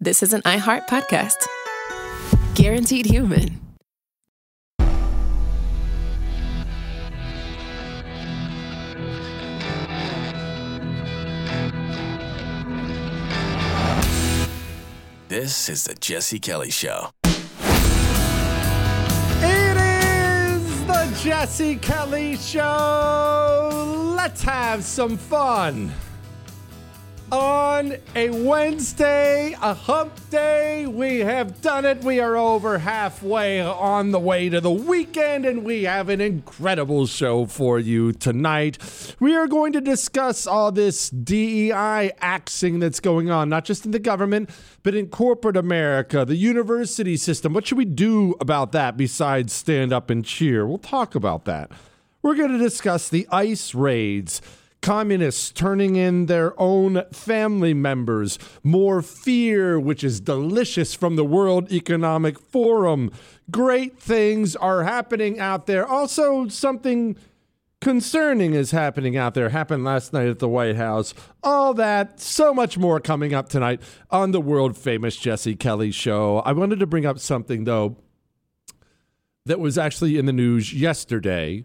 this is an iHeart podcast. Guaranteed Human. This is the Jesse Kelly Show. It is the Jesse Kelly Show. Let's have some fun. On a Wednesday, a hump day, we have done it. We are over halfway on the way to the weekend, and we have an incredible show for you tonight. We are going to discuss all this DEI axing that's going on, not just in the government, but in corporate America, the university system. What should we do about that besides stand up and cheer? We'll talk about that. We're going to discuss the ICE raids. Communists turning in their own family members, more fear, which is delicious from the World Economic Forum. Great things are happening out there. Also, something concerning is happening out there. Happened last night at the White House. All that, so much more coming up tonight on the world famous Jesse Kelly Show. I wanted to bring up something, though, that was actually in the news yesterday,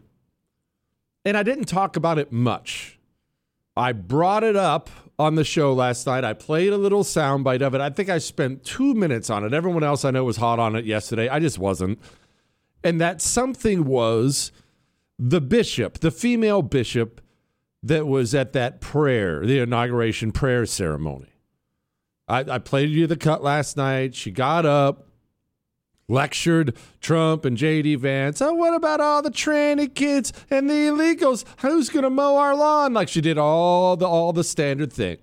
and I didn't talk about it much. I brought it up on the show last night. I played a little soundbite of it. I think I spent 2 minutes on it. Everyone else I know was hot on it yesterday. I just wasn't. And that something was the bishop, the female bishop that was at that prayer, the inauguration prayer ceremony. I played you the cut last night. She got up, lectured Trump and J.D. Vance. Oh, what about all the tranny kids and the illegals? Who's going to mow our lawn? Like she did all the standard thing.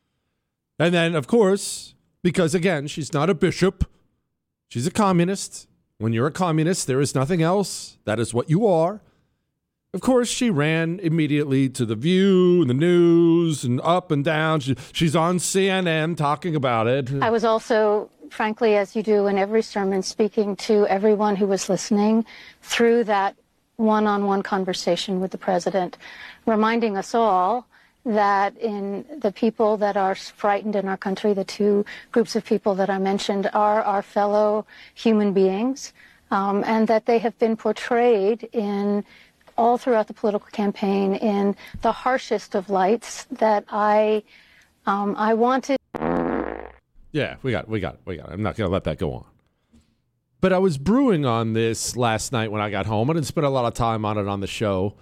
And then, of course, because, again, she's not a bishop. She's a communist. When you're a communist, there is nothing else. That is what you are. Of course, she ran immediately to The View and the news and up and down. She's on CNN talking about it. I was also, frankly, as you do in every sermon, speaking to everyone who was listening through that one-on-one conversation with the president, reminding us all that in the people that are frightened in our country, the two groups of people that I mentioned are our fellow human beings, and that they have been portrayed in all throughout the political campaign in the harshest of lights that I wanted. Yeah, we got it. I'm not going to let that go on. But I was brewing on this last night when I got home. I didn't spend a lot of time on it on the show.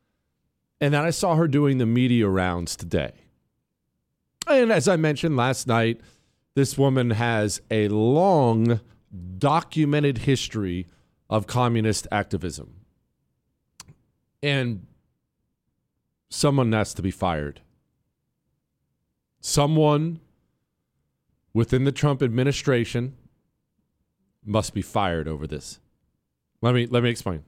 And then I saw her doing the media rounds today. And as I mentioned last night, this woman has a long documented history of communist activism. And someone has to be fired. Someone within the Trump administration must be fired over this. Let me explain.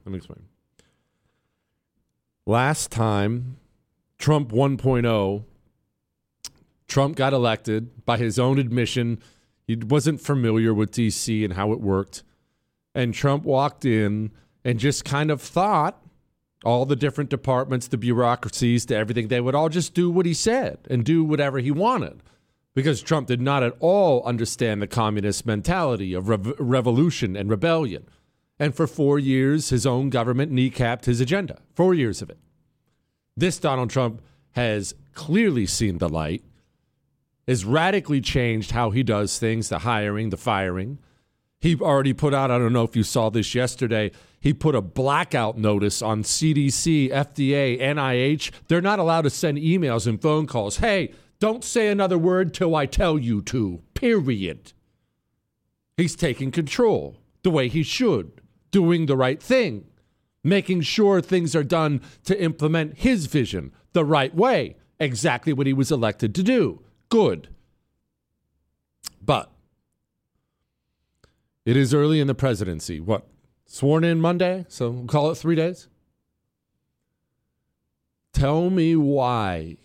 Last time, Trump 1.0, Trump got elected. By his own admission, he wasn't familiar with D.C. and how it worked. And Trump walked in and just kind of thought all the different departments, the bureaucracies, to everything, they would all just do what he said and do whatever he wanted. Because Trump did not at all understand the communist mentality of revolution and rebellion. And for 4 years, his own government kneecapped his agenda. 4 years of it. This Donald Trump has clearly seen the light, has radically changed how he does things, the hiring, the firing. He already put out, I don't know if you saw this yesterday, he put a blackout notice on CDC, FDA, NIH. They're not allowed to send emails and phone calls. Hey, don't say another word till I tell you to, period. He's taking control the way he should, doing the right thing, making sure things are done to implement his vision the right way, exactly what he was elected to do. Good. But it is early in the presidency. What? Sworn in Monday, so we'll call it 3 days. Tell me why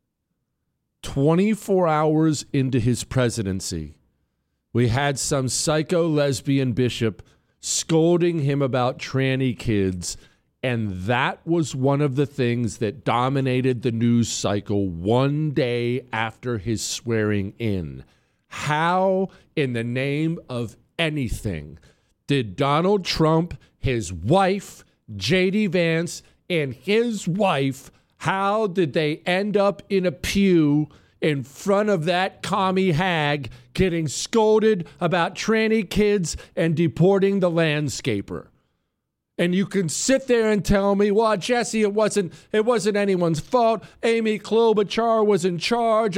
24 hours into his presidency, we had some psycho lesbian bishop scolding him about tranny kids, and that was one of the things that dominated the news cycle one day after his swearing in. How in the name of anything did Donald Trump, his wife, J.D. Vance, and his wife, how did they end up in a pew in front of that commie hag getting scolded about tranny kids and deporting the landscaper? And you can sit there and tell me, well, Jesse, it wasn't anyone's fault. Amy Klobuchar was in charge.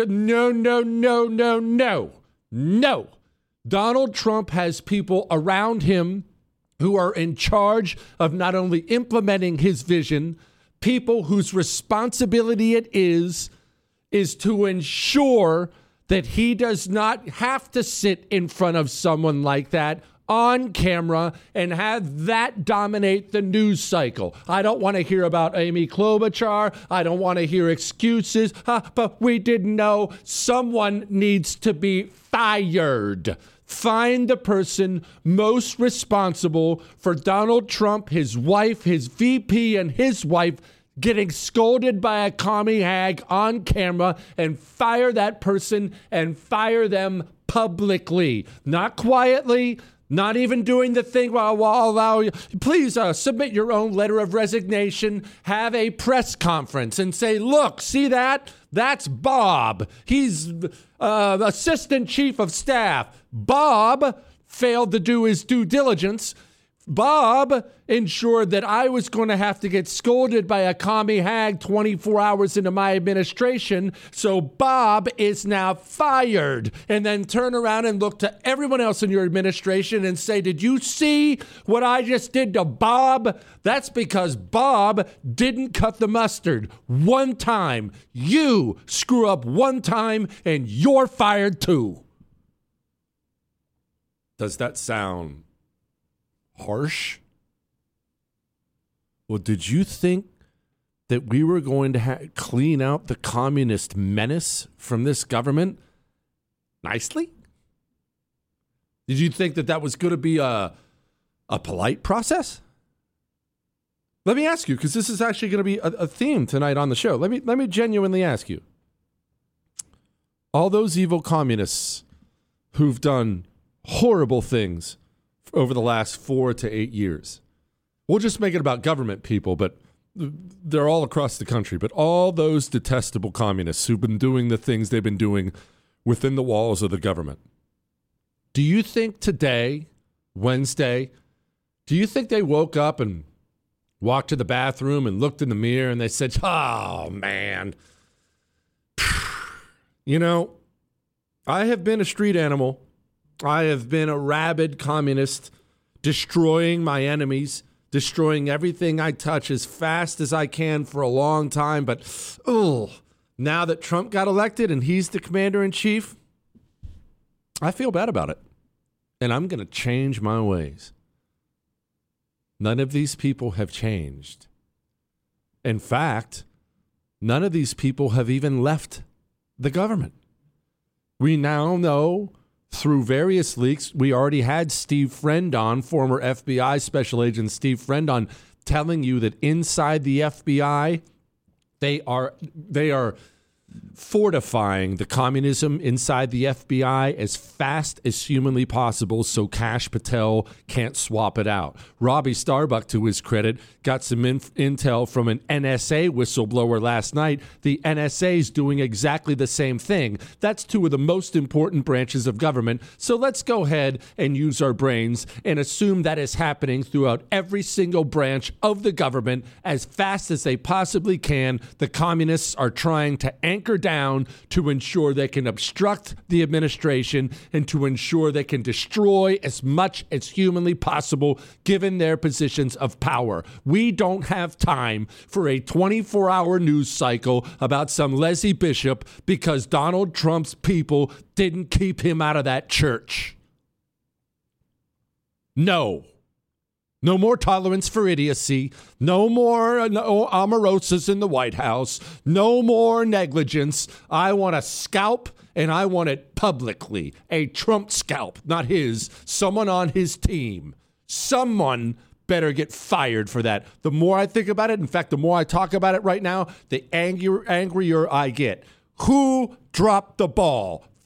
No. Donald Trump has people around him who are in charge of not only implementing his vision, people whose responsibility it is to ensure that he does not have to sit in front of someone like that on camera and have that dominate the news cycle. I don't want to hear about Amy Klobuchar. I don't want to hear excuses. But we didn't know. Someone needs to be fired. Find the person most responsible for Donald Trump, his wife, his VP, and his wife getting scolded by a commie hag on camera, and fire that person and fire them publicly. Not quietly, not even doing the thing, well, I'll allow you. Please submit your own letter of resignation, have a press conference and say, look, see that? That's Bob. He's assistant chief of staff. Bob failed to do his due diligence. Bob ensured that I was going to have to get scolded by a commie hag 24 hours into my administration. So Bob is now fired. And then turn around and look to everyone else in your administration and say, did you see what I just did to Bob? That's because Bob didn't cut the mustard one time. You screw up one time and you're fired too. Does that sound harsh? Well, did you think that we were going to clean out the communist menace from this government nicely? Did you think that that was going to be a polite process? Let me ask you, because this is actually going to be a theme tonight on the show. Let me genuinely ask you. All those evil communists who've done horrible things over the last 4 to 8 years. We'll just make it about government people, but they're all across the country. But all those detestable communists who've been doing the things they've been doing within the walls of the government. Do you think today, Wednesday, do you think they woke up and walked to the bathroom and looked in the mirror and they said, oh, man, you know, I have been a street animal. I have been a rabid communist, destroying my enemies, destroying everything I touch as fast as I can for a long time. But, now that Trump got elected and he's the commander-in-chief, I feel bad about it. And I'm going to change my ways. None of these people have changed. In fact, none of these people have even left the government. We now know through various leaks, we already had Steve Friend on, former FBI Special Agent Steve Friend on, telling you that inside the FBI, they are fortifying the communism inside the FBI as fast as humanly possible so Kash Patel can't swap it out. Robbie Starbuck, to his credit, got some intel from an NSA whistleblower last night. The NSA is doing exactly the same thing. That's two of the most important branches of government. So let's go ahead and use our brains and assume that is happening throughout every single branch of the government as fast as they possibly can. The communists are trying to anchor down to ensure they can obstruct the administration and to ensure they can destroy as much as humanly possible given their positions of power. We don't have time for a 24-hour news cycle about some Leslie Bishop because Donald Trump's people didn't keep him out of that church. No more tolerance for idiocy. No more Omarosa's in the White House. No more negligence. I want a scalp, and I want it publicly. A Trump scalp, not his. Someone on his team. Someone better get fired for that. The more I think about it, in fact, the more I talk about it right now, the angrier I get. Who dropped the ball?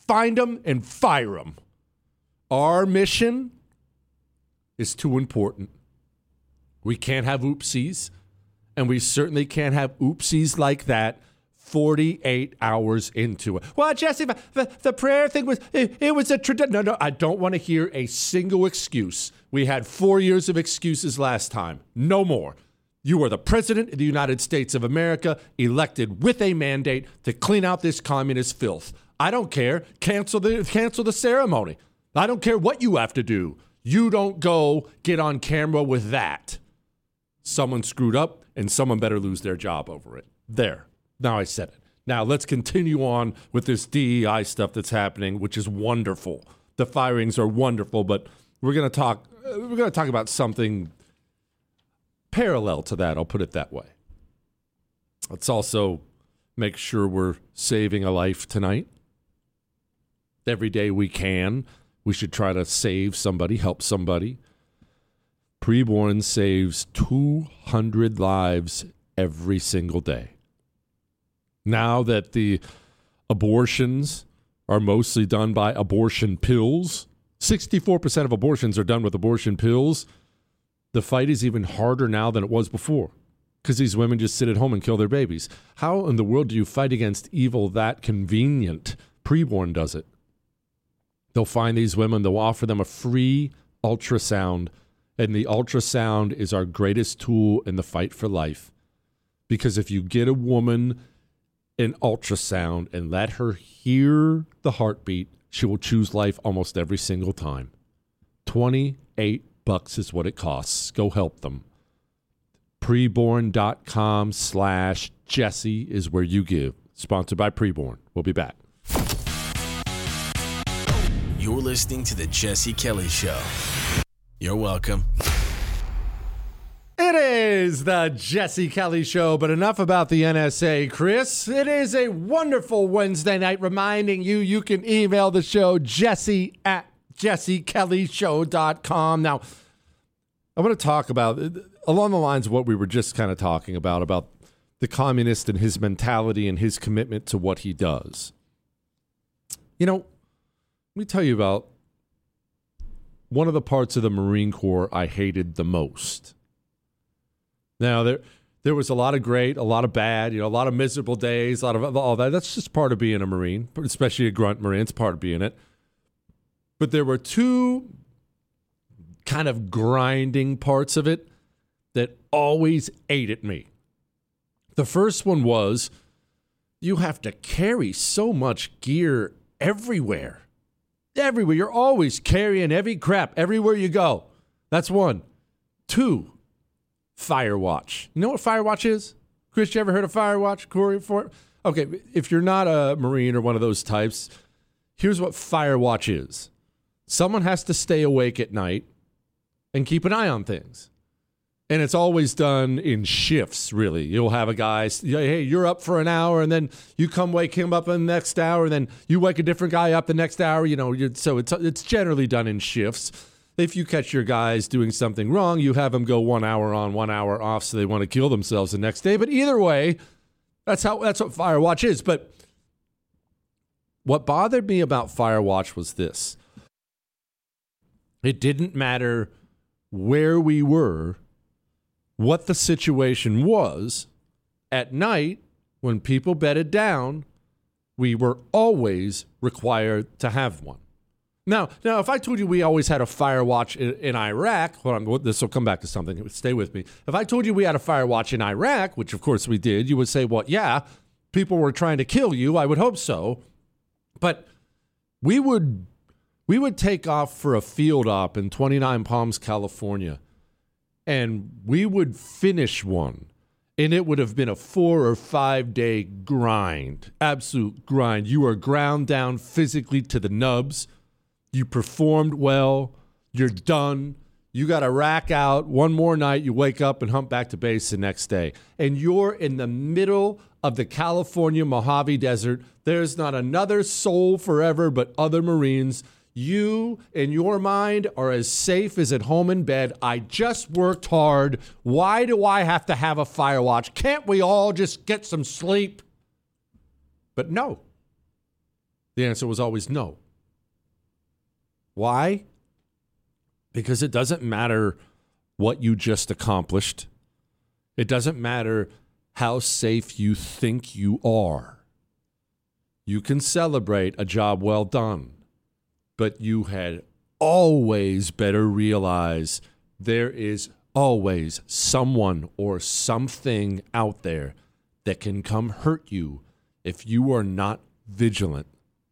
Find them and fire them. Our mission is too important. We can't have oopsies, and we certainly can't have oopsies like that 48 hours into it. Well, Jesse, the prayer thing was, it was a tradition. No, I don't want to hear a single excuse. We had 4 years of excuses last time. No more. You are the president of the United States of America, elected with a mandate to clean out this communist filth. I don't care. Cancel the ceremony. I don't care what you have to do. You don't go get on camera with that. Someone screwed up, and someone better lose their job over it. There. Now I said it. Now let's continue on with this DEI stuff that's happening, which is wonderful. The firings are wonderful, but we're going to talk about something parallel to that. I'll put it that way. Let's also make sure we're saving a life tonight. Every day we can, we should try to save somebody, help somebody. Preborn saves 200 lives every single day. Now that the abortions are mostly done by abortion pills, 64% of abortions are done with abortion pills. The fight is even harder now than it was before because these women just sit at home and kill their babies. How in the world do you fight against evil that convenient? Preborn does it. They'll find these women, they'll offer them a free ultrasound, and the ultrasound is our greatest tool in the fight for life. Because if you get a woman an ultrasound and let her hear the heartbeat, she will choose life almost every single time. $28 is what it costs. Go help them. Preborn.com/Jesse is where you give. Sponsored by Preborn. We'll be back. You're listening to The Jesse Kelly Show. You're welcome. It is the Jesse Kelly Show, but enough about the NSA, Chris. It is a wonderful Wednesday night, reminding you can email the show, jesse@jessekellyshow.com. Now, I want to talk about, along the lines of what we were just kind of talking about the communist and his mentality and his commitment to what he does. You know, let me tell you about one of the parts of the Marine Corps I hated the most. Now, there was a lot of great, a lot of bad, a lot of miserable days, a lot of all that. That's just part of being a Marine, especially a grunt Marine. It's part of being it. But there were two kind of grinding parts of it that always ate at me. The first one was you have to carry so much gear everywhere. Everywhere. You're always carrying heavy crap everywhere you go. That's one. Two, Firewatch. You know what Firewatch is? Chris, you ever heard of Firewatch? Corey? Okay, if you're not a Marine or one of those types, here's what Firewatch is. Someone has to stay awake at night and keep an eye on things. And it's always done in shifts, really. You'll have a guy, hey, you're up for an hour, and then you come wake him up in the next hour, and then you wake a different guy up the next hour. So it's generally done in shifts. If you catch your guys doing something wrong, you have them go 1 hour on, 1 hour off, so they want to kill themselves the next day. But either way, that's what Firewatch is. But what bothered me about Firewatch was this. It didn't matter where we were, what the situation was. At night, when people bedded down, we were always required to have one. Now, if I told you we always had a Firewatch in Iraq, hold on, this will come back to something. Stay with me. If I told you we had a Firewatch in Iraq, which of course we did, you would say, well, yeah, people were trying to kill you. I would hope so. But we would take off for a field op in 29 Palms, California, and we would finish one. And it would have been a 4 or 5 day grind, absolute grind. You are ground down physically to the nubs. You performed well. You're done. You got to rack out one more night. You wake up and hump back to base the next day. And you're in the middle of the California Mojave Desert. There's not another soul forever but other Marines. You, in your mind, are as safe as at home in bed. I just worked hard. Why do I have to have a Firewatch? Can't we all just get some sleep? But no. The answer was always no. Why? Because it doesn't matter what you just accomplished. It doesn't matter how safe you think you are. You can celebrate a job well done, but you had always better realize there is always someone or something out there that can come hurt you if you are not vigilant.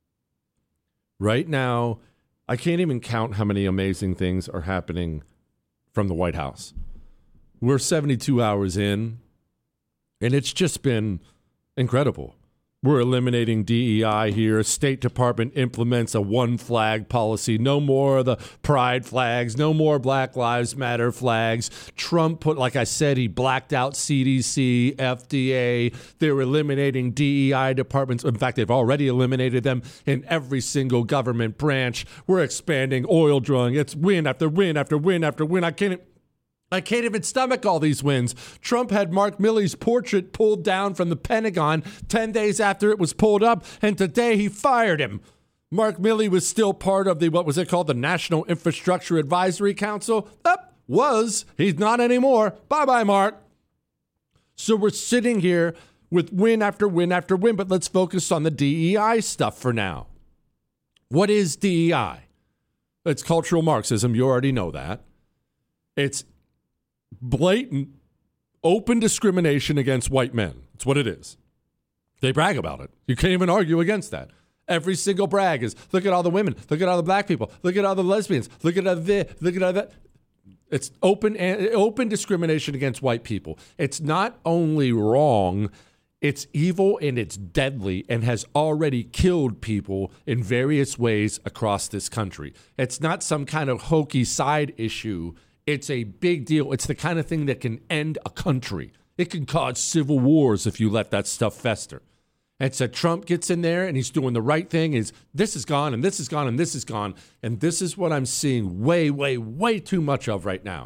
Right now, I can't even count how many amazing things are happening from the White House. We're 72 hours in, and it's just been incredible. We're eliminating DEI here. State Department implements a one flag policy. No more of the pride flags. No more Black Lives Matter flags. Trump put, like I said, he blacked out CDC, FDA. They're eliminating DEI departments. In fact, they've already eliminated them in every single government branch. We're expanding oil drilling. It's win after win after win after win. I can't even stomach all these wins. Trump had Mark Milley's portrait pulled down from the Pentagon 10 days after it was pulled up, and today he fired him. Mark Milley was still part of the National Infrastructure Advisory Council? He's not anymore. Bye-bye, Mark. So we're sitting here with win after win after win, but let's focus on the DEI stuff for now. What is DEI? It's cultural Marxism. You already know that. It's blatant, open discrimination against white men. That's what it is. They brag about it. You can't even argue against that. Every single brag is, look at all the women, look at all the black people, look at all the lesbians, look at all this, look at all that. It's open discrimination against white people. It's not only wrong, it's evil and it's deadly and has already killed people in various ways across this country. It's not some kind of hokey side issue. It's a big deal. It's the kind of thing that can end a country. It can cause civil wars if you let that stuff fester. And so Trump gets in there and he's doing the right thing. This is gone and this is gone and this is gone. And this is what I'm seeing way, way, way too much of right now.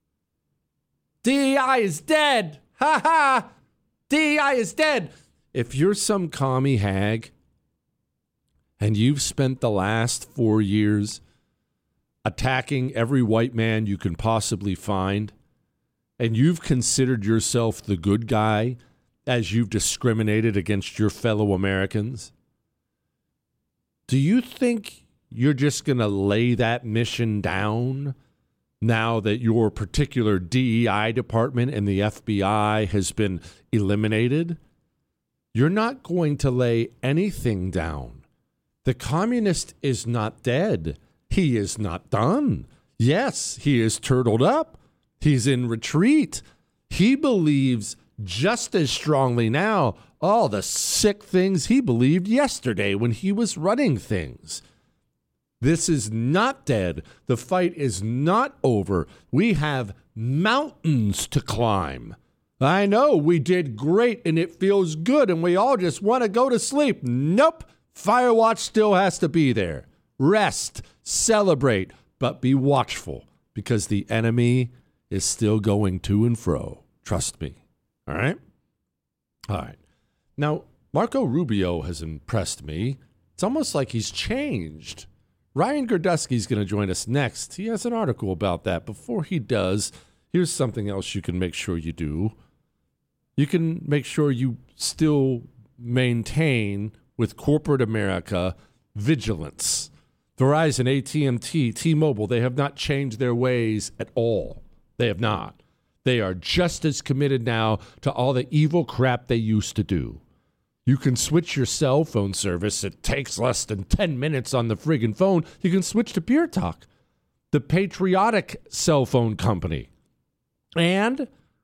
DEI is dead. Ha ha. DEI is dead. If you're some commie hag and you've spent the last 4 years attacking every white man you can possibly find, and you've considered yourself the good guy as you've discriminated against your fellow Americans, do you think you're just going to lay that mission down now that your particular DEI department and the FBI has been eliminated? You're not going to lay anything down. The communist is not dead. He is not done. Yes, he is turtled up. He's in retreat. He believes just as strongly now all the sick things he believed yesterday when he was running things. This is not dead. The fight is not over. We have mountains to climb. I know we did great and it feels good and we all just want to go to sleep. Nope. Firewatch still has to be there. Rest, celebrate, but be watchful because the enemy is still going to and fro. Trust me. All right? All right. Now, Marco Rubio has impressed me. It's almost like he's changed. Ryan Gerdusky is going to join us next. He has an article about that. Before he does, here's something else you can make sure you do. You can make sure you still maintain with corporate America vigilance. Verizon, AT&T, T-Mobile, they have not changed their ways at all. They have not. They are just as committed now to all the evil crap they used to do. You can switch your cell phone service. It takes less than 10 minutes on the friggin' phone. You can switch to Pure Talk, the patriotic cell phone company. And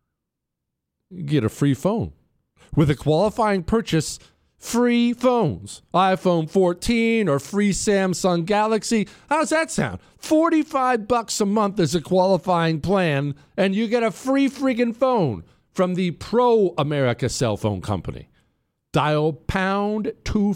you get a free phone. With a qualifying purchase, free phones, iPhone 14 or free Samsung Galaxy. How does that sound? $45 a month is a qualifying plan, and you get a free friggin' phone from the Pro America cell phone company. Dial pound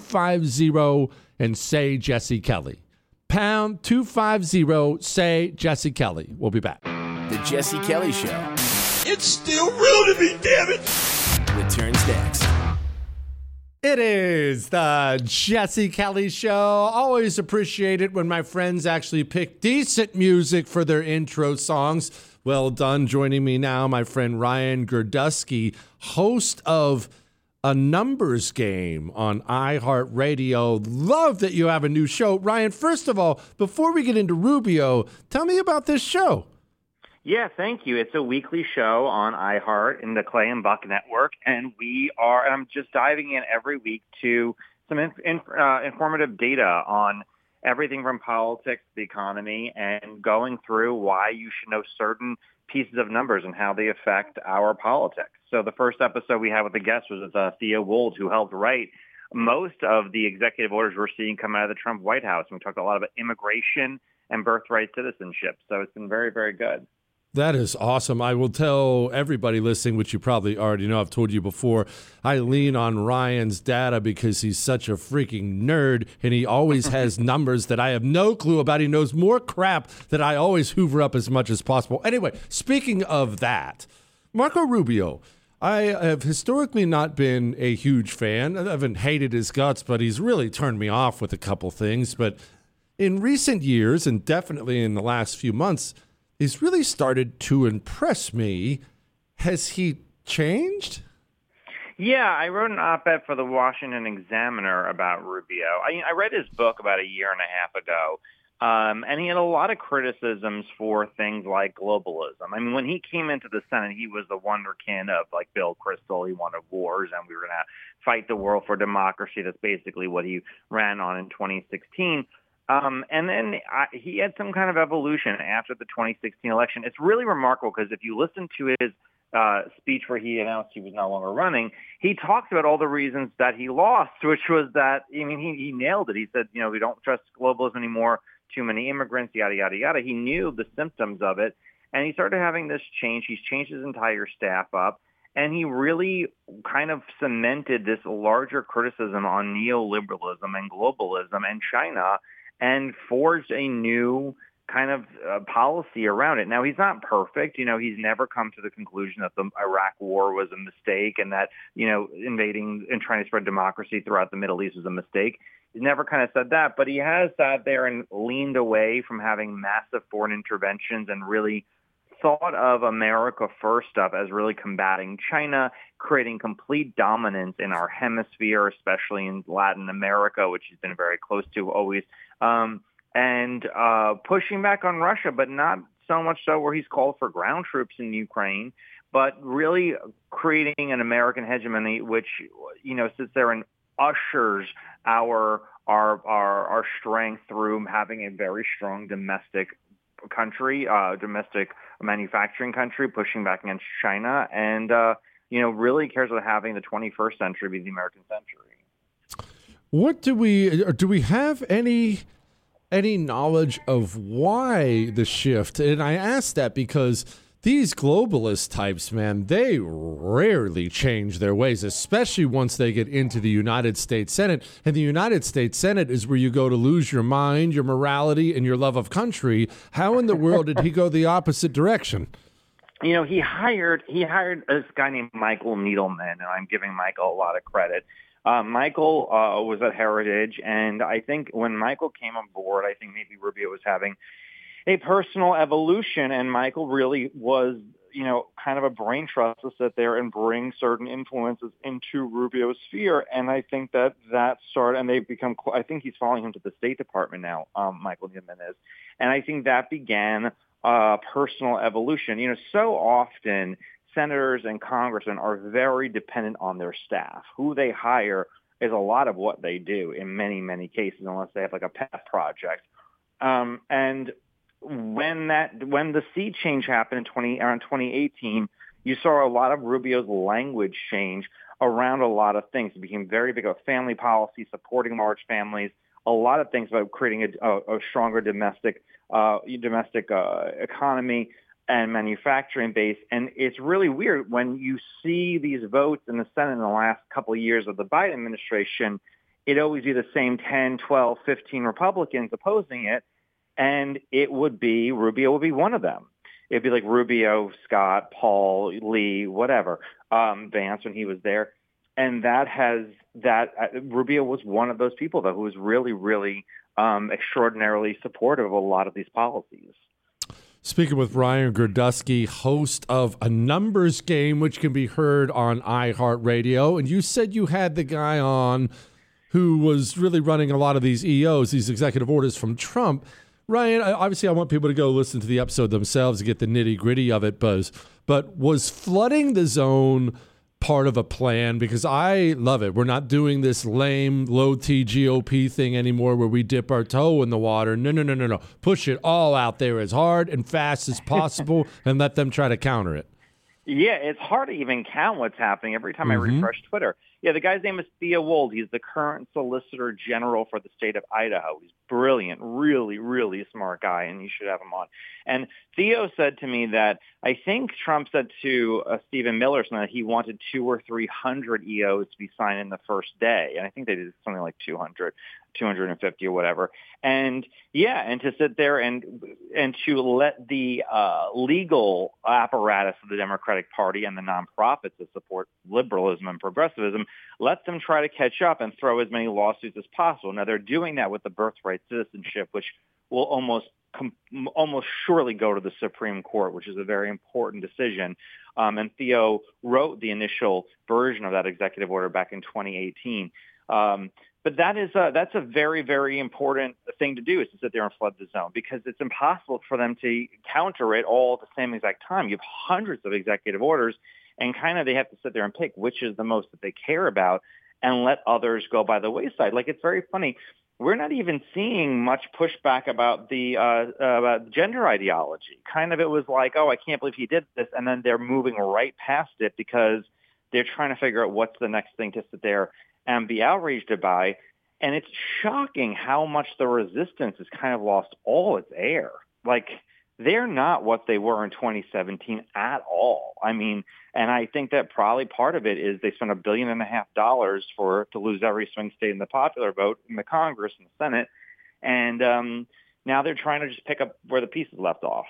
250 and say Jesse Kelly. Pound 250, say Jesse Kelly. We'll be back. The Jesse Kelly Show. It's still real to me, damn it! Returns next. It is the Jesse Kelly Show. Always appreciate it when my friends actually pick decent music for their intro songs. Well done. Joining me now, my friend Ryan Girdusky, host of A Numbers Game on iHeartRadio. Love that you have a new show. Ryan, first of all, before we get into Rubio, tell me about this show. Yeah, thank you. It's a weekly show on iHeart in the Clay and Buck Network, and I'm just diving in every week to some informative data on everything from politics to the economy and going through why you should know certain pieces of numbers and how they affect our politics. So the first episode we had with the guest was Thea Wold, who helped write most of the executive orders we're seeing come out of the Trump White House. And we talked a lot about immigration and birthright citizenship. So it's been very, very good. That is awesome. I will tell everybody listening, which you probably already know, I've told you before, I lean on Ryan's data because he's such a freaking nerd, and he always has numbers that I have no clue about. He knows more crap that I always hoover up as much as possible. Anyway, speaking of that, Marco Rubio, I have historically not been a huge fan. I haven't hated his guts, but he's really turned me off with a couple things. But in recent years, and definitely in the last few months, he's really started to impress me. Has he changed? Yeah, I wrote an op-ed for the Washington Examiner about Rubio. I read his book about a year and a half ago, and he had a lot of criticisms for things like globalism. I mean, when he came into the Senate, he was the wonderkind of, like, Bill Kristol. He wanted wars, and we were going to fight the world for democracy. That's basically what he ran on in 2016. And then he had some kind of evolution after the 2016 election. It's really remarkable because if you listen to his speech where he announced he was no longer running, he talked about all the reasons that he lost, which was that, I mean, he nailed it. He said, we don't trust globalism anymore, too many immigrants, yada, yada, yada. He knew the symptoms of it, and he started having this change. He's changed his entire staff up, and he really kind of cemented this larger criticism on neoliberalism and globalism and China, and forged a new kind of policy around it. Now, he's not perfect. He's never come to the conclusion that the Iraq war was a mistake and that, invading and trying to spread democracy throughout the Middle East was a mistake. He's never kind of said that, but he has sat there and leaned away from having massive foreign interventions and really thought of America first up as really combating China, creating complete dominance in our hemisphere, especially in Latin America, which he's been very close to always, and pushing back on Russia, but not so much so where he's called for ground troops in Ukraine, but really creating an American hegemony, which, sits there and ushers our strength through having a very strong domestic country, domestic manufacturing country, pushing back against China, and really cares about having the 21st century be the American century. What do we have any knowledge of why the shift? And I ask that because these globalist types, man, they rarely change their ways, especially once they get into the United States Senate. And the United States Senate is where you go to lose your mind, your morality, and your love of country. How in the world did he go the opposite direction? He hired this guy named Michael Needleman, and I'm giving Michael a lot of credit. Michael was at Heritage, and I think when Michael came on board, I think maybe Rubio was having a personal evolution, and Michael really was, kind of a brain trust to sit there and bring certain influences into Rubio's sphere. And I think that started, and they've become, I think he's following him to the State Department now, Michael Needleman is. And I think that began personal evolution. So often senators and congressmen are very dependent on their staff. Who they hire is a lot of what they do in many, many cases, unless they have like a pet project. And when the sea change happened around 2018, you saw a lot of Rubio's language change around a lot of things. It became very big about family policy, supporting large families, a lot of things about creating a stronger domestic economy and manufacturing base. And it's really weird when you see these votes in the Senate in the last couple of years of the Biden administration, it'd always be the same 10, 12, 15 Republicans opposing it. And Rubio would be one of them. It'd be like Rubio, Scott, Paul, Lee, whatever, Vance when he was there. And Rubio was one of those people, though, who was really, really extraordinarily supportive of a lot of these policies. Speaking with Ryan Girdusky, host of A Numbers Game, which can be heard on iHeartRadio. And you said you had the guy on who was really running a lot of these EOs, these executive orders from Trump. Ryan, obviously I want people to go listen to the episode themselves to get the nitty-gritty of it, but was flooding the zone part of a plan? Because I love it. We're not doing this lame, low-T GOP thing anymore where we dip our toe in the water. No. Push it all out there as hard and fast as possible and let them try to counter it. Yeah, it's hard to even count what's happening every time I refresh Twitter. Yeah, the guy's name is Theo Wold. He's the current Solicitor General for the state of Idaho. He's brilliant, really, really smart guy, and you should have him on. And Theo said to me that I think Trump said to Stephen Miller that he wanted 200 or 300 EOs to be signed in the first day. And I think they did something like 200, 250 or whatever. And yeah, and to sit there and to let the legal apparatus of the Democratic Party and the nonprofits that support liberalism and progressivism, let them try to catch up and throw as many lawsuits as possible. Now, they're doing that with the birthright citizenship, which will almost surely go to the Supreme Court, which is a very important decision. And Theo wrote the initial version of that executive order back in 2018. But that's a very, very important thing to do, is to sit there and flood the zone, because it's impossible for them to counter it all at the same exact time. You have hundreds of executive orders, and kind of they have to sit there and pick which is the most that they care about and let others go by the wayside. Like, it's very funny. We're not even seeing much pushback about the about gender ideology. Kind of it was like, oh, I can't believe he did this, and then they're moving right past it because they're trying to figure out what's the next thing to sit there and be outraged by. And it's shocking how much the resistance has kind of lost all its air. Like, they're not what they were in 2017 at all. I mean, and I think that probably part of it is they spent $1.5 billion to lose every swing state in the popular vote in the Congress and the Senate. And now they're trying to just pick up where the pieces left off.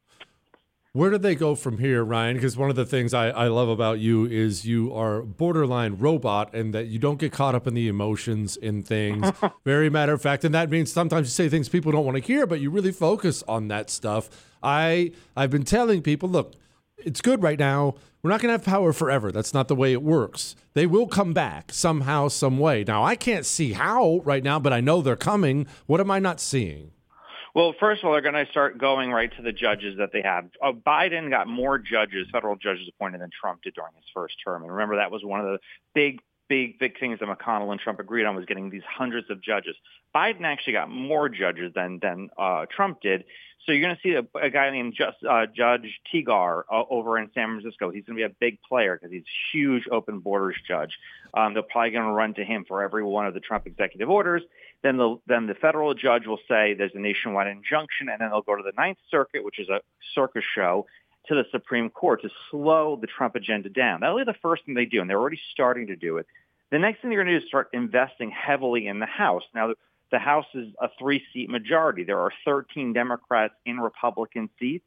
Where do they go from here, Ryan? Because one of the things I love about you is you are borderline robot, and that you don't get caught up in the emotions in things. Very matter of fact. And that means sometimes you say things people don't want to hear, but you really focus on that stuff. I've been telling people, look, it's good right now. We're not going to have power forever. That's not the way it works. They will come back somehow, some way. Now, I can't see how right now, but I know they're coming. What am I not seeing? Well, first of all, they're going to start going right to the judges that they have. Biden got more judges, federal judges appointed, than Trump did during his first term. And remember, that was one of the big things that McConnell and Trump agreed on, was getting these hundreds of judges. Biden actually got more judges than Trump did. So you're going to see a guy named Judge Tegar over in San Francisco. He's going to be a big player because he's a huge open borders judge. They're probably going to run to him for every one of the Trump executive orders. Then the federal judge will say there's a nationwide injunction, and then they'll go to the Ninth Circuit, which is a circus show, to the Supreme Court to slow the Trump agenda down. That'll be the first thing they do, and they're already starting to do it. The next thing they're going to do is start investing heavily in the House. Now, the House is a 3-seat majority. There are 13 Democrats in Republican seats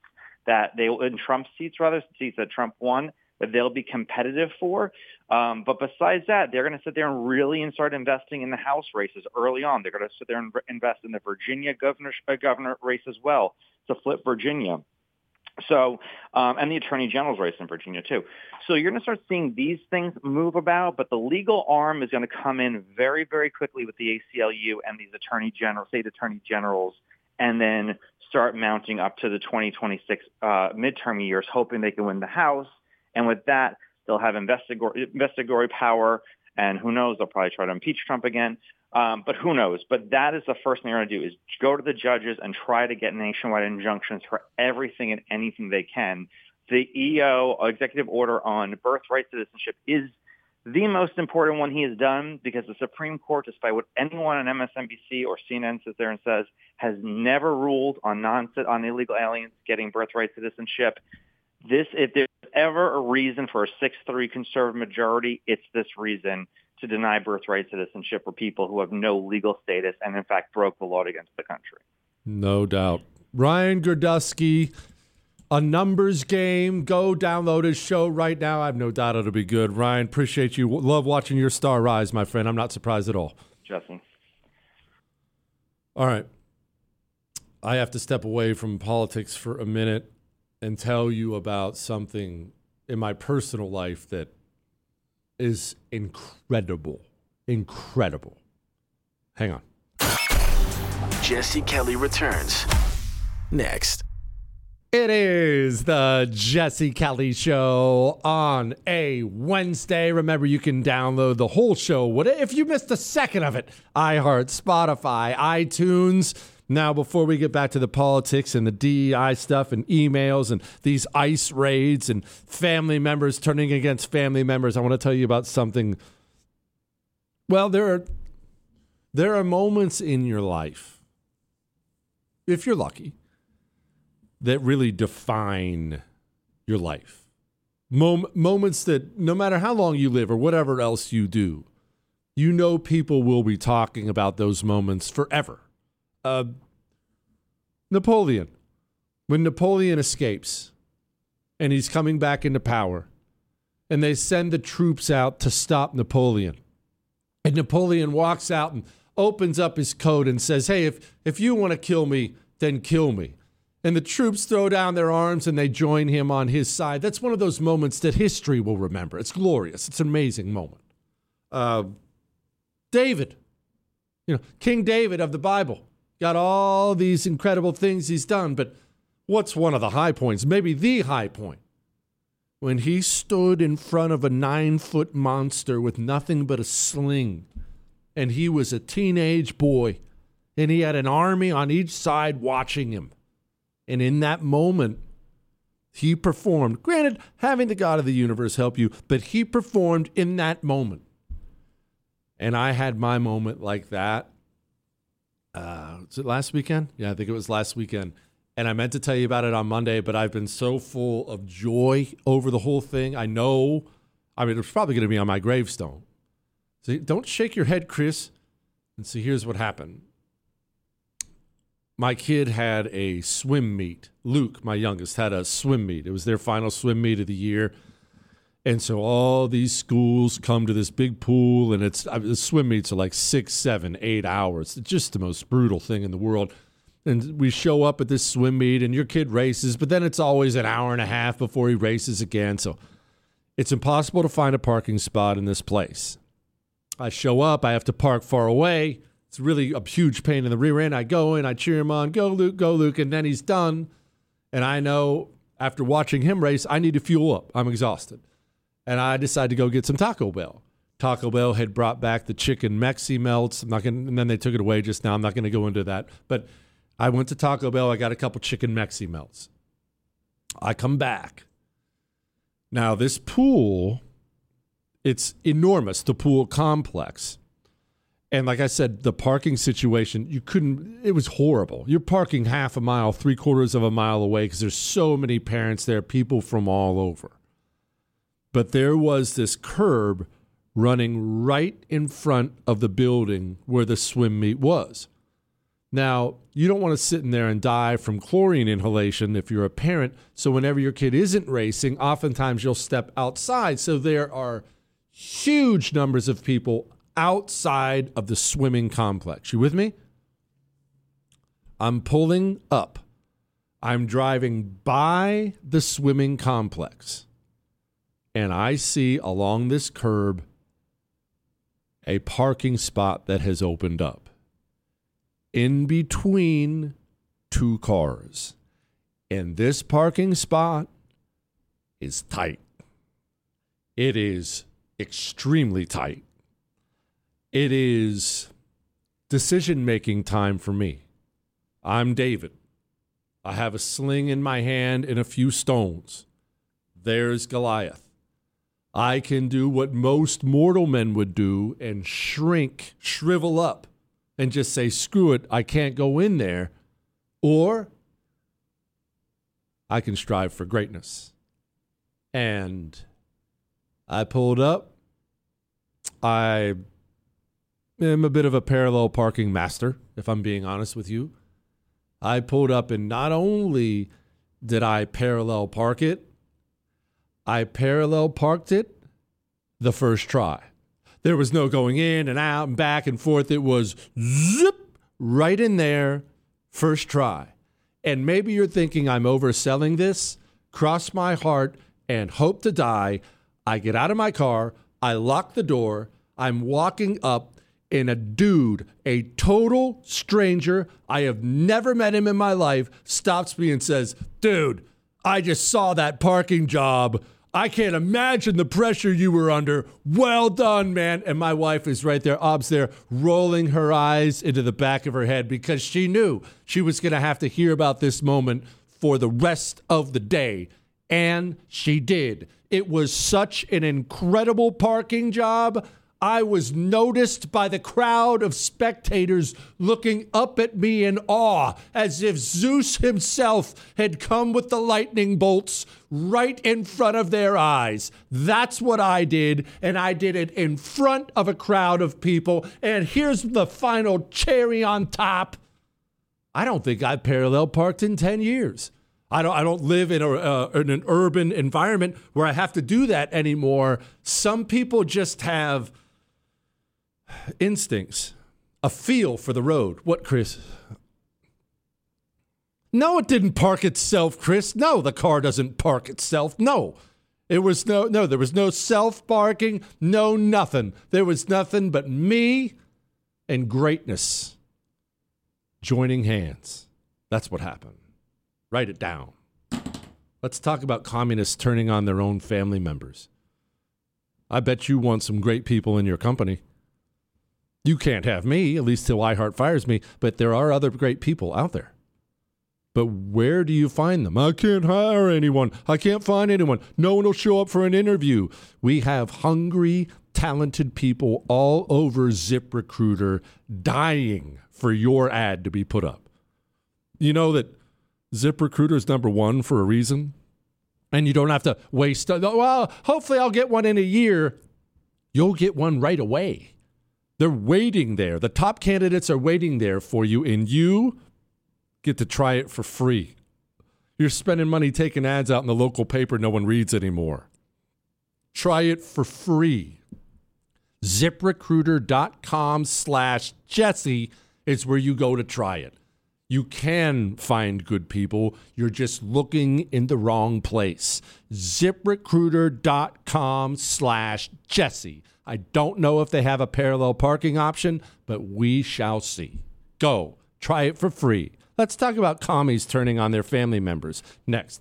in Trump seats that Trump won, that they'll be competitive for. But besides that, they're going to sit there and really start investing in the House races early on. They're going to sit there and invest in the Virginia governor race as well, to flip Virginia. So, and the Attorney General's race in Virginia too. So you're going to start seeing these things move about, but the legal arm is going to come in very, very quickly with the ACLU and these state attorney generals, and then start mounting up to the 2026 midterm years, hoping they can win the House. And with that, they'll have investigatory power, and who knows, they'll probably try to impeach Trump again. But who knows? But that is the first thing they're going to do, is go to the judges and try to get nationwide injunctions for everything and anything they can. The EO, executive order on birthright citizenship, is the most important one he has done, because the Supreme Court, despite what anyone on MSNBC or CNN sits there and says, has never ruled on illegal aliens getting birthright citizenship. If there's ever a reason for a 6-3 conservative majority, it's this reason, to deny birthright citizenship for people who have no legal status and, in fact, broke the law against the country. No doubt. Ryan Girdusky, a numbers game. Go download his show right now. I have no doubt it'll be good. Ryan, appreciate you. Love watching your star rise, my friend. I'm not surprised at all. Jesse. All right. I have to step away from politics for a minute and tell you about something in my personal life that is incredible. Incredible. Hang on. Jesse Kelly returns next. It is the Jesse Kelly Show on a Wednesday. Remember, you can download the whole show. If you missed a second of it, iHeart, Spotify, iTunes. Now, before we get back to the politics and the DEI stuff and emails and these ICE raids and family members turning against family members, I want to tell you about something. Well, there are moments in your life, if you're lucky, that really define your life. Moments that no matter how long you live or whatever else you do, you know people will be talking about those moments forever. Napoleon. When Napoleon escapes and he's coming back into power and they send the troops out to stop Napoleon. And Napoleon walks out and opens up his coat and says, hey, if you want to kill me, then kill me. And the troops throw down their arms and they join him on his side. That's one of those moments that history will remember. It's glorious. It's an amazing moment. David, King David of the Bible, got all these incredible things he's done. But what's one of the high points? Maybe the high point. When he stood in front of a 9-foot monster with nothing but a sling. And he was a teenage boy. And he had an army on each side watching him. And in that moment, he performed. Granted, having the God of the universe help you, but he performed in that moment. And I had my moment like that. Was it last weekend? Yeah, I think it was last weekend. And I meant to tell you about it on Monday, but I've been so full of joy over the whole thing. It's probably going to be on my gravestone. So don't shake your head, Chris. And see, here's what happened. My kid had a swim meet. Luke, my youngest, had a swim meet. It was their final swim meet of the year. And so all these schools come to this big pool, and the swim meets are like 6, 7, 8 hours. It's just the most brutal thing in the world. And we show up at this swim meet, and your kid races, but then it's always an hour and a half before he races again. So it's impossible to find a parking spot in this place. I show up. I have to park far away. It's really a huge pain in the rear end. I go in, I cheer him on, go Luke, and then he's done. And I know after watching him race, I need to fuel up. I'm exhausted. And I decided to go get some Taco Bell. Taco Bell had brought back the chicken Mexi melts. And then they took it away just now. I'm not going to go into that. But I went to Taco Bell. I got a couple chicken Mexi melts. I come back. Now, this pool, it's enormous, the pool complex. And like I said, the parking situation, it was horrible. You're parking half a mile, 3/4 of a mile away because there's so many parents there, people from all over. But there was this curb running right in front of the building where the swim meet was. Now, you don't want to sit in there and die from chlorine inhalation if you're a parent. So whenever your kid isn't racing, oftentimes you'll step outside. So there are huge numbers of people outside of the swimming complex. You with me? I'm pulling up. I'm driving by the swimming complex. And I see along this curb a parking spot that has opened up in between two cars. And this parking spot is tight. It is extremely tight. It is decision-making time for me. I'm David. I have a sling in my hand and a few stones. There's Goliath. I can do what most mortal men would do and shrivel up and just say, screw it, I can't go in there. Or I can strive for greatness. And I pulled up. I am a bit of a parallel parking master, if I'm being honest with you. I pulled up, and not only Did I parallel park it? I parallel parked it the first try. There was no going in and out and back and forth. It was zip right in there, first try. And maybe you're thinking I'm overselling this. Cross my heart and hope to die. I get out of my car. I lock the door. I'm walking up, and a dude, a total stranger, I have never met him in my life, stops me and says, dude, I just saw that parking job. I can't imagine the pressure you were under. Well done, man. And my wife is right there, Ob's there, rolling her eyes into the back of her head because she knew she was going to have to hear about this moment for the rest of the day. And she did. It was such an incredible parking job. I was noticed by the crowd of spectators looking up at me in awe, as if Zeus himself had come with the lightning bolts right in front of their eyes. That's what I did, and I did it in front of a crowd of people. And here's the final cherry on top. I don't think I've parallel parked in 10 years. I don't live in an urban environment where I have to do that anymore. Some people just have instincts, a feel for the road. What, Chris? No, it didn't park itself, Chris. No, the car doesn't park itself. No. There was no self-parking, no nothing. There was nothing but me and greatness joining hands. That's what happened. Write it down. Let's talk about communists turning on their own family members. I bet you want some great people in your company. You can't have me, at least till iHeart fires me, but there are other great people out there. But where do you find them? I can't hire anyone. I can't find anyone. No one will show up for an interview. We have hungry, talented people all over ZipRecruiter dying for your ad to be put up. You know that ZipRecruiter is number one for a reason? And you don't have to waste, well, hopefully I'll get one in a year. You'll get one right away. They're waiting there. The top candidates are waiting there for you, and you get to try it for free. You're spending money taking ads out in the local paper no one reads anymore. Try it for free. ZipRecruiter.com/Jesse is where you go to try it. You can find good people. You're just looking in the wrong place. ZipRecruiter.com/Jesse. I don't know if they have a parallel parking option, but we shall see. Go. Try it for free. Let's talk about commies turning on their family members next.